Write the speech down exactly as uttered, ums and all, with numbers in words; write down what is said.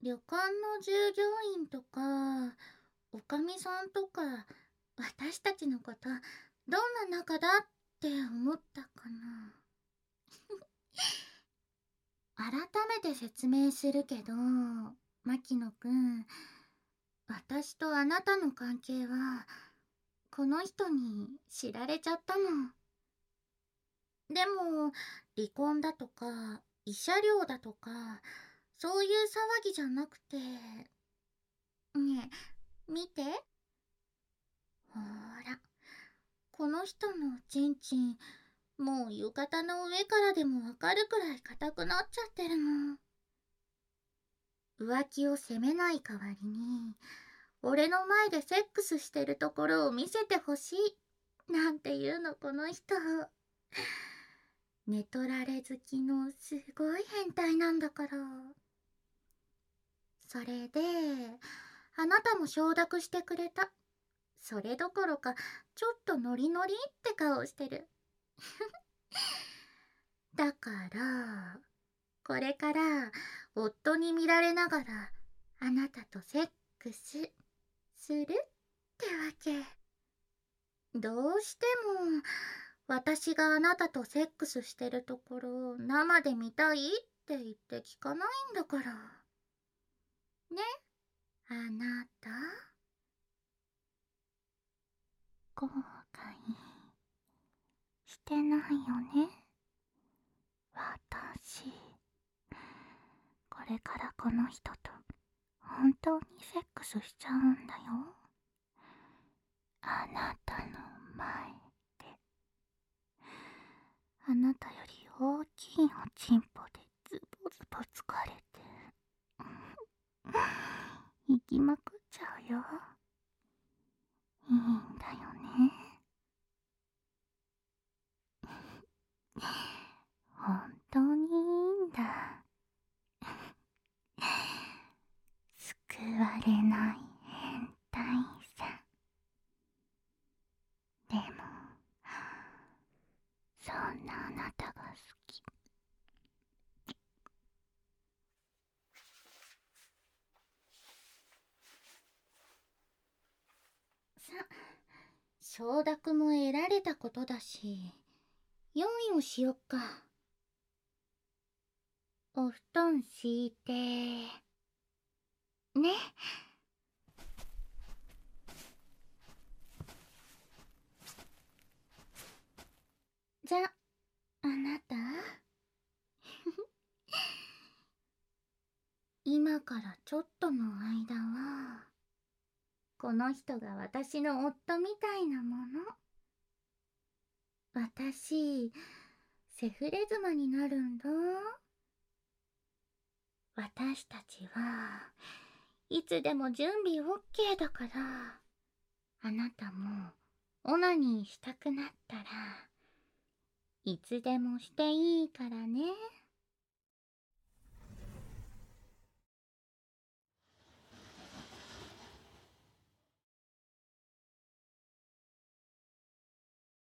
旅館の従業員とか、おかみさんとか、私たちのこと、どんな仲だって思ったかな。改めて説明するけど、牧野くん、私とあなたの関係は、この人に知られちゃったの。でも、離婚だとか、慰謝料だとか、そういう騒ぎじゃなくて、ねえ、見て。ほーら、この人のちんちん、もう浴衣の上からでもわかるくらい硬くなっちゃってるの。浮気を責めない代わりに、俺の前でセックスしてるところを見せてほしい、なんていうのこの人。寝取られ好きのすごい変態なんだから。それで、あなたも承諾してくれた。それどころか、ちょっとノリノリって顔してる。だから、これから夫に見られながらあなたとセックスするってわけ。どうしても私があなたとセックスしてるところを生で見たいって言って聞かないんだから。ね、あなた。後悔してないよね、私。これからこの人と本当にセックスしちゃうんだよ。あなたの前で。あなたより大きいおちんぽでズボズボ疲れて行きまくっちゃうよ。いいんだよね。本当にいいんだ。救われない変態さ。でもそんなあなたが好き。さ、承諾も得られたことだし、よんいをしよっか。お布団敷いてね。じゃ、あなた今からちょっとの間はこの人が私の夫みたいなもの。私セフレ妻になるんだ。私たちはいつでも準備 オーケー だから、あなたもオナニーしたくなったらいつでもしていいからね。